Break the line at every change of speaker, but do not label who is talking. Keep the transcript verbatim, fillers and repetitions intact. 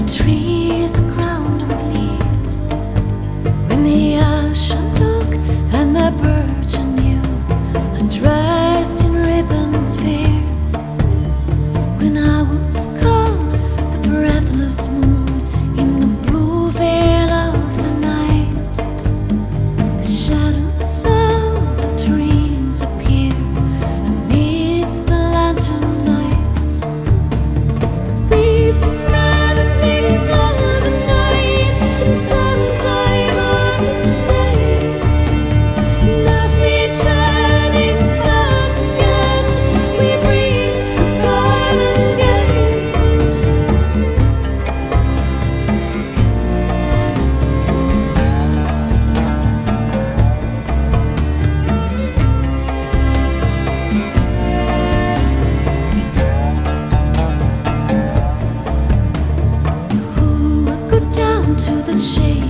trees are crowned with leaves. When the ocean took and the birds anew, undressed in ribbons fair. When I was cold, the breathless moon in the blue veil of the night, the shadows of the trees appear amidst the lantern lights. We've been running all the night, and sometime of this day, not returning back again, we bring a garland gay. Who would go down to the shade